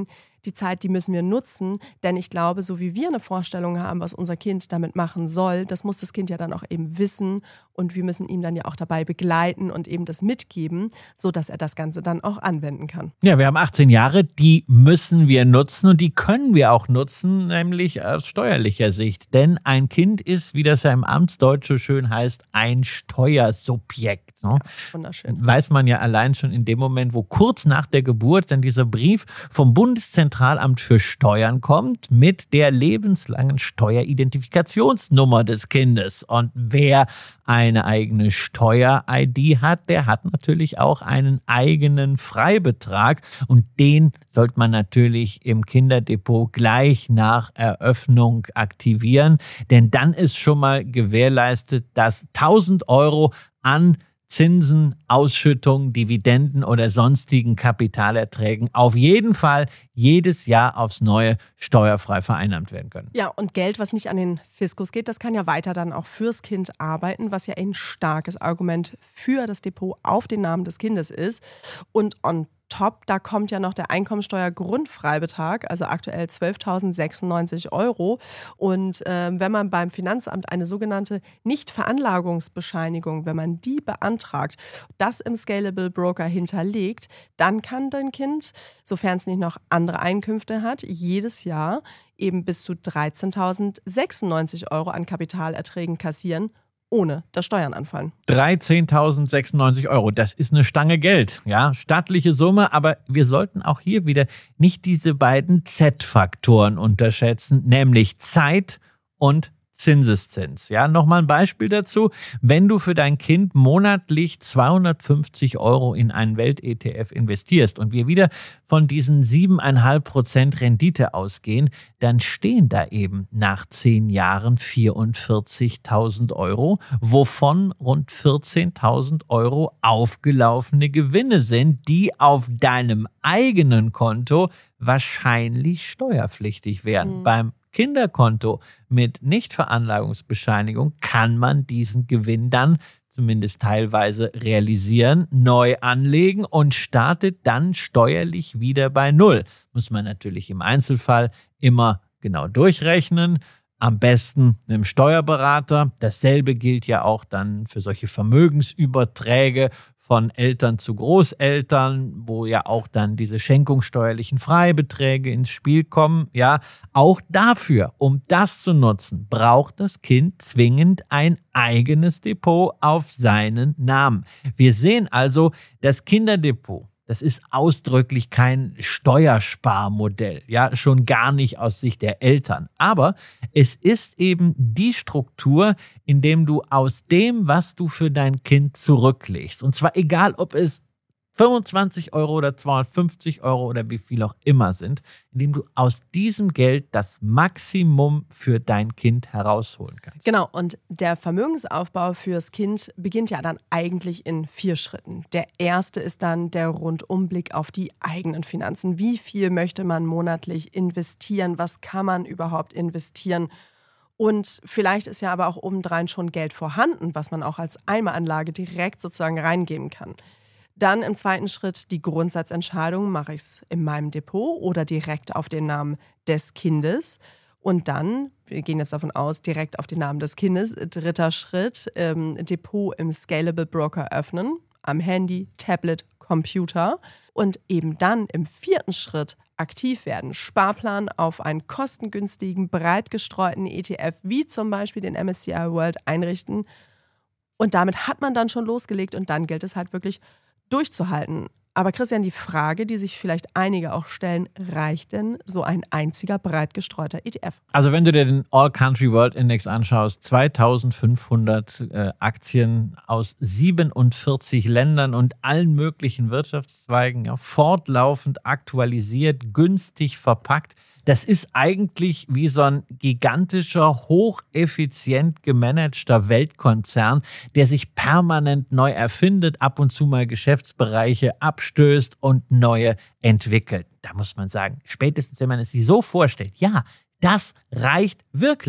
die Zeit, die müssen wir nutzen, denn ich glaube, so wie wir eine Vorstellung haben, was unser Kind damit machen soll, das muss das Kind ja dann auch eben wissen und wir müssen ihm dann ja auch dabei begleiten und eben das mitgeben, sodass er das Ganze dann auch anwenden kann. Ja, wir haben achtzehn Jahre, die müssen wir nutzen und die können wir auch nutzen, nämlich aus steuerlicher Sicht. Denn ein Kind ist, wie das ja im Amtsdeutsch so schön heißt, ein Steuersubjekt. Ne? Ja, wunderschön. Weiß man ja allein schon in dem Moment, wo kurz nach der Geburt dann dieser Brief vom Bundeszentralamt für Steuern kommt mit der lebenslangen Steueridentifikationsnummer des Kindes. Und wer eine eigene Steuer-I D hat, der hat natürlich auch einen eigenen Freibetrag und den sollte man natürlich im Kinderdepot gleich nach Eröffnung aktivieren, denn dann ist schon mal gewährleistet, dass tausend Euro an Zinsen, Ausschüttungen, Dividenden oder sonstigen Kapitalerträgen auf jeden Fall jedes Jahr aufs Neue steuerfrei vereinnahmt werden können. Ja, und Geld, was nicht an den Fiskus geht, das kann ja weiter dann auch fürs Kind arbeiten, was ja ein starkes Argument für das Depot auf den Namen des Kindes ist. Und on top, da kommt ja noch der Einkommensteuer-Grundfreibetrag, also aktuell zwölftausendsechsundneunzig Euro. Und äh, wenn man beim Finanzamt eine sogenannte Nichtveranlagungsbescheinigung, wenn man die beantragt, das im Scalable Broker hinterlegt, dann kann dein Kind, sofern es nicht noch andere Einkünfte hat, jedes Jahr eben bis zu dreizehntausendsechsundneunzig Euro an Kapitalerträgen kassieren, ohne dass Steuern anfallen. dreizehntausendsechsundneunzig Euro, das ist eine Stange Geld. Ja, stattliche Summe, aber wir sollten auch hier wieder nicht diese beiden Z-Faktoren unterschätzen, nämlich Zeit und Zinseszins. Ja, nochmal ein Beispiel dazu. Wenn du für dein Kind monatlich zweihundertfünfzig Euro in einen Welt-E T F investierst und wir wieder von diesen sieben Komma fünf Prozent Rendite ausgehen, dann stehen da eben nach zehn Jahren vierundvierzigtausend Euro, wovon rund vierzehntausend Euro aufgelaufene Gewinne sind, die auf deinem eigenen Konto wahrscheinlich steuerpflichtig werden. Mhm. Beim Kinderkonto mit Nichtveranlagungsbescheinigung kann man diesen Gewinn dann zumindest teilweise realisieren, neu anlegen und startet dann steuerlich wieder bei Null. Muss man natürlich im Einzelfall immer genau durchrechnen. Am besten mit einem Steuerberater. Dasselbe gilt ja auch dann für solche Vermögensüberträge von Eltern zu Großeltern, wo ja auch dann diese schenkungssteuerlichen Freibeträge ins Spiel kommen. Ja, auch dafür, um das zu nutzen, braucht das Kind zwingend ein eigenes Depot auf seinen Namen. Wir sehen also, das Kinderdepot, das ist ausdrücklich kein Steuersparmodell, ja, schon gar nicht aus Sicht der Eltern. Aber es ist eben die Struktur, in dem du aus dem, was du für dein Kind zurücklegst, und zwar egal, ob es fünfundzwanzig Euro oder zweihundertfünfzig Euro oder wie viel auch immer sind, indem du aus diesem Geld das Maximum für dein Kind herausholen kannst. Genau, und der Vermögensaufbau fürs Kind beginnt ja dann eigentlich in vier Schritten. Der erste ist dann der Rundumblick auf die eigenen Finanzen. Wie viel möchte man monatlich investieren? Was kann man überhaupt investieren? Und vielleicht ist ja aber auch obendrein schon Geld vorhanden, was man auch als Eimeranlage direkt sozusagen reingeben kann. Dann im zweiten Schritt die Grundsatzentscheidung, mache ich es in meinem Depot oder direkt auf den Namen des Kindes. Und dann, wir gehen jetzt davon aus, direkt auf den Namen des Kindes. Dritter Schritt, ähm, Depot im Scalable Broker öffnen, am Handy, Tablet, Computer. Und eben dann im vierten Schritt aktiv werden. Sparplan auf einen kostengünstigen, breit gestreuten E T F, wie zum Beispiel den M S C I World, einrichten. Und damit hat man dann schon losgelegt und dann gilt es halt wirklich durchzuhalten. Aber Christian, die Frage, die sich vielleicht einige auch stellen, reicht denn so ein einziger breit gestreuter E T F? Also wenn du dir den All Country World Index anschaust, zweitausendfünfhundert äh, Aktien aus siebenundvierzig Ländern und allen möglichen Wirtschaftszweigen, ja, fortlaufend aktualisiert, günstig verpackt. Das ist eigentlich wie so ein gigantischer, hocheffizient gemanagter Weltkonzern, der sich permanent neu erfindet, ab und zu mal Geschäftsbereiche abstößt und neue entwickelt. Da muss man sagen, spätestens wenn man es sich so vorstellt, ja, das reicht wirklich.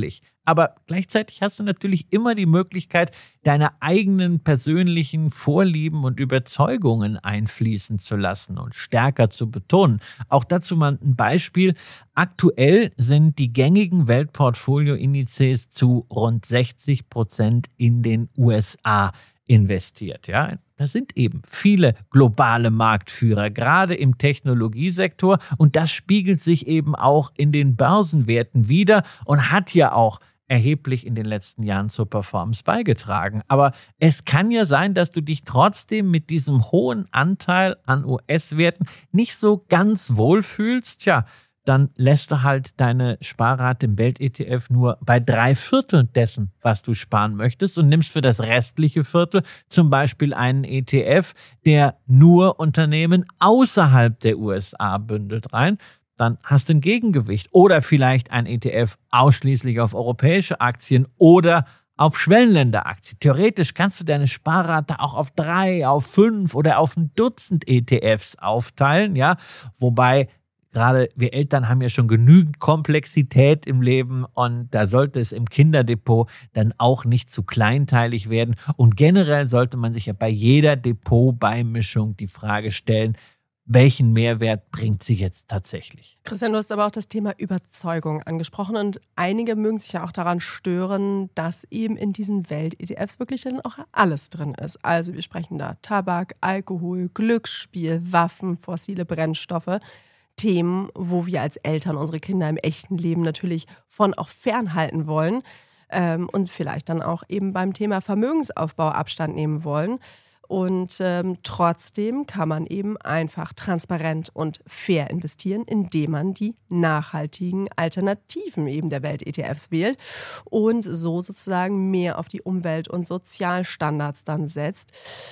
Aber gleichzeitig hast du natürlich immer die Möglichkeit, deine eigenen persönlichen Vorlieben und Überzeugungen einfließen zu lassen und stärker zu betonen. Auch dazu mal ein Beispiel. Aktuell sind die gängigen Weltportfolio-Indizes zu rund sechzig Prozent in den U S A investiert. Ja, das sind eben viele globale Marktführer, gerade im Technologiesektor. Und das spiegelt sich eben auch in den Börsenwerten wider und hat ja auch erheblich in den letzten Jahren zur Performance beigetragen. Aber es kann ja sein, dass du dich trotzdem mit diesem hohen Anteil an U S-Werten nicht so ganz wohlfühlst. Tja, dann lässt du halt deine Sparrate im Welt-E T F nur bei drei Vierteln dessen, was du sparen möchtest, und nimmst für das restliche Viertel zum Beispiel einen E T F, der nur Unternehmen außerhalb der U S A bündelt rein. Dann hast du ein Gegengewicht. Oder vielleicht ein E T F ausschließlich auf europäische Aktien oder auf Schwellenländeraktien. Theoretisch kannst du deine Sparrate auch auf drei, auf fünf oder auf ein Dutzend E T Fs aufteilen, ja, wobei gerade wir Eltern haben ja schon genügend Komplexität im Leben und da sollte es im Kinderdepot dann auch nicht zu kleinteilig werden. Und generell sollte man sich ja bei jeder Depotbeimischung die Frage stellen, welchen Mehrwert bringt sie jetzt tatsächlich? Christian, du hast aber auch das Thema Überzeugung angesprochen und einige mögen sich ja auch daran stören, dass eben in diesen Welt-E T Fs wirklich dann auch alles drin ist. Also wir sprechen da Tabak, Alkohol, Glücksspiel, Waffen, fossile Brennstoffe. Themen, wo wir als Eltern unsere Kinder im echten Leben natürlich von auch fernhalten wollen ähm, und vielleicht dann auch eben beim Thema Vermögensaufbau Abstand nehmen wollen. Und ähm, trotzdem kann man eben einfach transparent und fair investieren, indem man die nachhaltigen Alternativen eben der Welt-E T Fs wählt und so sozusagen mehr auf die Umwelt- und Sozialstandards dann setzt.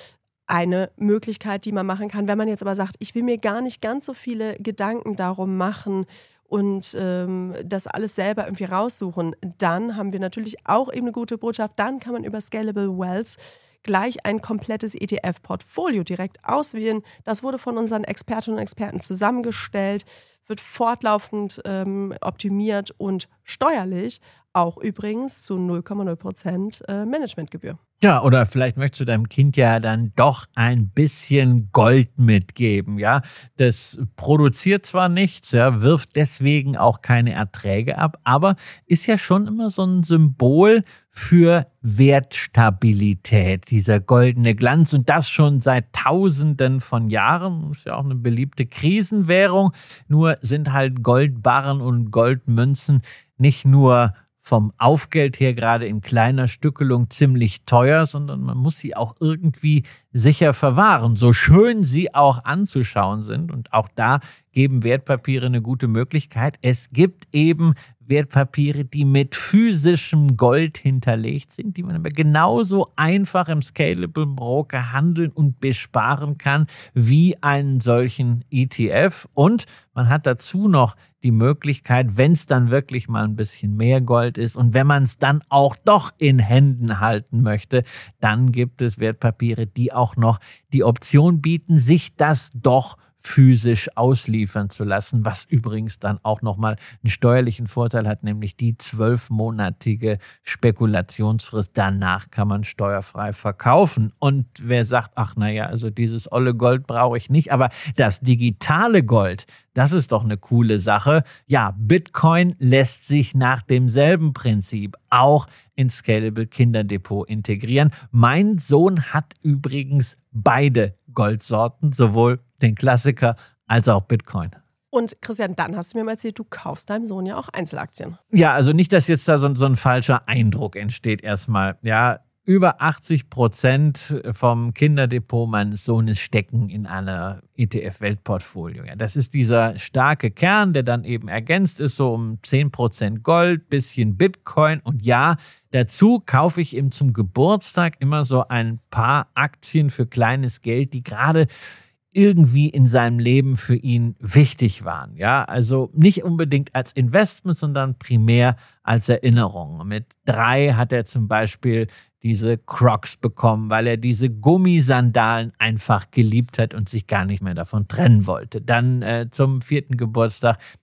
Eine Möglichkeit, die man machen kann, wenn man jetzt aber sagt, ich will mir gar nicht ganz so viele Gedanken darum machen und ähm, das alles selber irgendwie raussuchen, dann haben wir natürlich auch eben eine gute Botschaft. Dann kann man über Scalable Wealth gleich ein komplettes E T F-Portfolio direkt auswählen. Das wurde von unseren Expertinnen und Experten zusammengestellt, wird fortlaufend ähm, optimiert und steuerlich auch übrigens zu null Komma null Prozent äh, Managementgebühr. Ja, oder vielleicht möchtest du deinem Kind ja dann doch ein bisschen Gold mitgeben, ja. Das produziert zwar nichts, ja, wirft deswegen auch keine Erträge ab, aber ist ja schon immer so ein Symbol für Wertstabilität, dieser goldene Glanz, und das schon seit Tausenden von Jahren. Ist ja auch eine beliebte Krisenwährung, nur sind halt Goldbarren und Goldmünzen nicht nur vom Aufgeld her gerade in kleiner Stückelung ziemlich teuer, sondern man muss sie auch irgendwie sicher verwahren, so schön sie auch anzuschauen sind. Und auch da geben Wertpapiere eine gute Möglichkeit. Es gibt eben Wertpapiere, die mit physischem Gold hinterlegt sind, die man aber genauso einfach im Scalable Broker handeln und besparen kann wie einen solchen E T F. Und man hat dazu noch die Möglichkeit, wenn es dann wirklich mal ein bisschen mehr Gold ist und wenn man es dann auch doch in Händen halten möchte, dann gibt es Wertpapiere, die auch noch die Option bieten, sich das doch physisch ausliefern zu lassen, was übrigens dann auch nochmal einen steuerlichen Vorteil hat, nämlich die zwölfmonatige Spekulationsfrist. Danach kann man steuerfrei verkaufen. Und wer sagt, ach naja, also dieses olle Gold brauche ich nicht, aber das digitale Gold, das ist doch eine coole Sache. Ja, Bitcoin lässt sich nach demselben Prinzip auch ins Scalable Kinderdepot integrieren. Mein Sohn hat übrigens beide Goldsorten, sowohl den Klassiker als auch Bitcoin. Und Christian, dann hast du mir mal erzählt, du kaufst deinem Sohn ja auch Einzelaktien. Ja, also nicht, dass jetzt da so, so ein falscher Eindruck entsteht erstmal. Ja, über achtzig Prozent vom Kinderdepot meines Sohnes stecken in einer E T F-Weltportfolio. Ja, das ist dieser starke Kern, der dann eben ergänzt ist, so um zehn Prozent Gold, bisschen Bitcoin. Und ja, dazu kaufe ich ihm zum Geburtstag immer so ein paar Aktien für kleines Geld, die gerade irgendwie in seinem Leben für ihn wichtig waren. Ja, also nicht unbedingt als Investment, sondern primär als Erinnerung. Mit drei hat er zum Beispiel diese Crocs bekommen, weil er diese Gummisandalen einfach geliebt hat und sich gar nicht mehr davon trennen wollte. Dann äh, zum vierten Geburtstag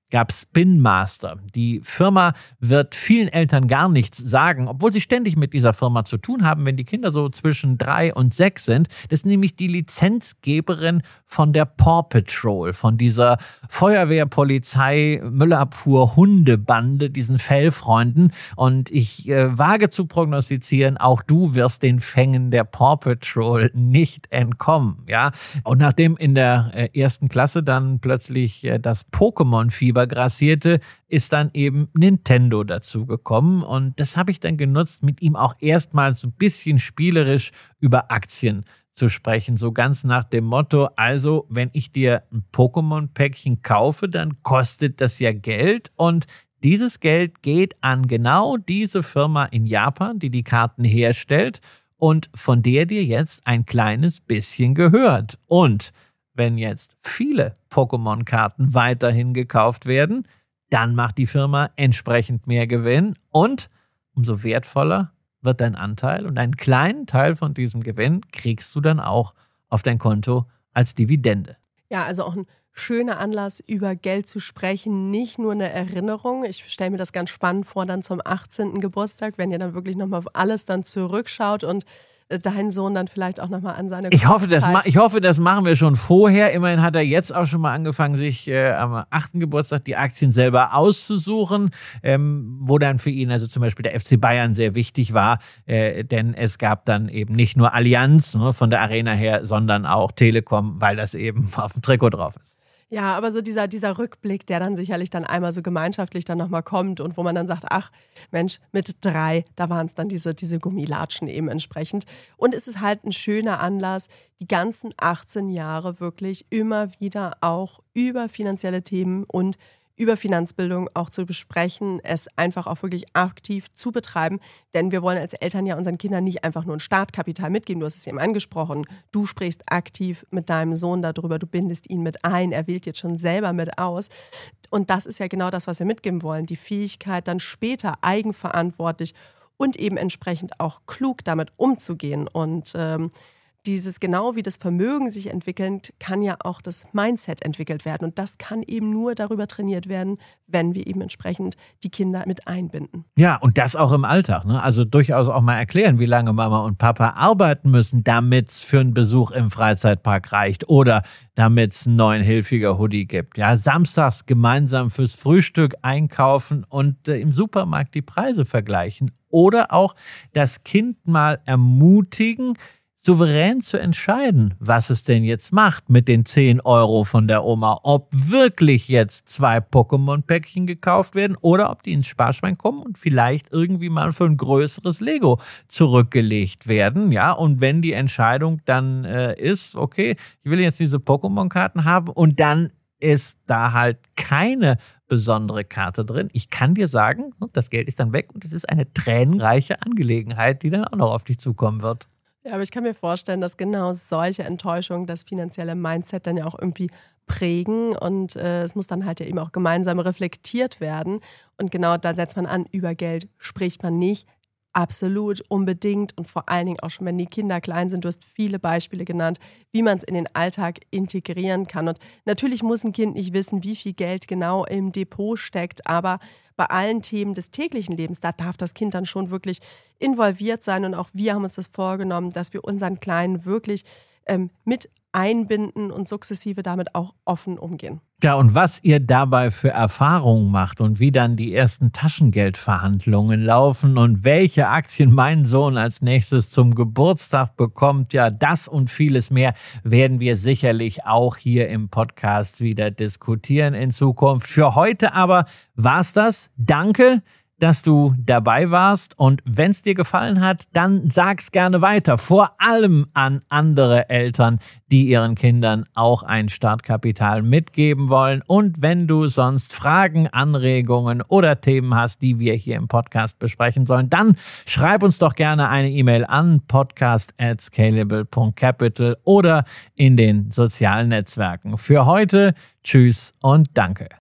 gab Spin Master. Die Firma wird vielen Eltern gar nichts sagen, obwohl sie ständig mit dieser Firma zu tun haben, wenn die Kinder so zwischen drei und sechs sind. Das ist nämlich die Lizenzgeberin von der Paw Patrol, von dieser Feuerwehr, Polizei, Müllabfuhr, Hundebande, diesen Fellfreunden. Und ich äh, wage zu prognostizieren, auch du wirst den Fängen der Paw Patrol nicht entkommen. Ja? Und nachdem in der äh, ersten Klasse dann plötzlich äh, das Pokémon-Fieber grassierte, ist dann eben Nintendo dazu gekommen. Und das habe ich dann genutzt, mit ihm auch erstmal so ein bisschen spielerisch über Aktien zu sprechen. So ganz nach dem Motto, also wenn ich dir ein Pokémon-Päckchen kaufe, dann kostet das ja Geld. Und dieses Geld geht an genau diese Firma in Japan, die die Karten herstellt und von der dir jetzt ein kleines bisschen gehört. Und wenn jetzt viele Pokémon-Karten weiterhin gekauft werden, dann macht die Firma entsprechend mehr Gewinn und umso wertvoller wird dein Anteil und einen kleinen Teil von diesem Gewinn kriegst du dann auch auf dein Konto als Dividende. Ja, also auch ein schöner Anlass, über Geld zu sprechen, nicht nur eine Erinnerung. Ich stelle mir das ganz spannend vor, dann zum achtzehnten Geburtstag, wenn ihr dann wirklich nochmal auf alles dann zurückschaut und dein Sohn dann vielleicht auch nochmal an seine ich hoffe, das ma- ich hoffe, das machen wir schon vorher. Immerhin hat er jetzt auch schon mal angefangen, sich äh, am achten Geburtstag die Aktien selber auszusuchen, ähm, wo dann für ihn also zum Beispiel der F C Bayern sehr wichtig war, äh, denn es gab dann eben nicht nur Allianz, ne, von der Arena her, sondern auch Telekom, weil das eben auf dem Trikot drauf ist. Ja, aber so dieser, dieser Rückblick, der dann sicherlich dann einmal so gemeinschaftlich dann nochmal kommt und wo man dann sagt, ach Mensch, mit drei, da waren es dann diese, diese Gummilatschen eben entsprechend. Und es ist halt ein schöner Anlass, die ganzen achtzehn Jahre wirklich immer wieder auch über finanzielle Themen und über Finanzbildung auch zu besprechen, es einfach auch wirklich aktiv zu betreiben, denn wir wollen als Eltern ja unseren Kindern nicht einfach nur ein Startkapital mitgeben, du hast es eben angesprochen, du sprichst aktiv mit deinem Sohn darüber, du bindest ihn mit ein, er wählt jetzt schon selber mit aus und das ist ja genau das, was wir mitgeben wollen, die Fähigkeit dann später eigenverantwortlich und eben entsprechend auch klug damit umzugehen und ähm, dieses, genau wie das Vermögen sich entwickelt, kann ja auch das Mindset entwickelt werden. Und das kann eben nur darüber trainiert werden, wenn wir eben entsprechend die Kinder mit einbinden. Ja, und das auch im Alltag. Ne? Also durchaus auch mal erklären, wie lange Mama und Papa arbeiten müssen, damit es für einen Besuch im Freizeitpark reicht oder damit es einen neuen Hilfiger Hoodie gibt. Ja, samstags gemeinsam fürs Frühstück einkaufen und äh, im Supermarkt die Preise vergleichen. Oder auch das Kind mal ermutigen, souverän zu entscheiden, was es denn jetzt macht mit den zehn Euro von der Oma. Ob wirklich jetzt zwei Pokémon-Päckchen gekauft werden oder ob die ins Sparschwein kommen und vielleicht irgendwie mal für ein größeres Lego zurückgelegt werden. Ja, und wenn die Entscheidung dann äh, ist, okay, ich will jetzt diese Pokémon-Karten haben und dann ist da halt keine besondere Karte drin. Ich kann dir sagen, das Geld ist dann weg und es ist eine tränenreiche Angelegenheit, die dann auch noch auf dich zukommen wird. Ja, aber ich kann mir vorstellen, dass genau solche Enttäuschungen das finanzielle Mindset dann ja auch irgendwie prägen und äh, es muss dann halt ja eben auch gemeinsam reflektiert werden und genau da setzt man an, über Geld spricht man nicht. Absolut, unbedingt und vor allen Dingen auch schon, wenn die Kinder klein sind. Du hast viele Beispiele genannt, wie man es in den Alltag integrieren kann. Und natürlich muss ein Kind nicht wissen, wie viel Geld genau im Depot steckt, aber bei allen Themen des täglichen Lebens, da darf das Kind dann schon wirklich involviert sein. Und auch wir haben uns das vorgenommen, dass wir unseren Kleinen wirklich ähm, mit einbinden und sukzessive damit auch offen umgehen. Ja, und was ihr dabei für Erfahrungen macht und wie dann die ersten Taschengeldverhandlungen laufen und welche Aktien mein Sohn als nächstes zum Geburtstag bekommt, ja, das und vieles mehr werden wir sicherlich auch hier im Podcast wieder diskutieren in Zukunft. Für heute aber war's das. Danke, dass du dabei warst und wenn es dir gefallen hat, dann sag's gerne weiter. Vor allem an andere Eltern, die ihren Kindern auch ein Startkapital mitgeben wollen. Und wenn du sonst Fragen, Anregungen oder Themen hast, die wir hier im Podcast besprechen sollen, dann schreib uns doch gerne eine E-Mail an podcast at scalable punkt capital oder in den sozialen Netzwerken. Für heute, tschüss und danke.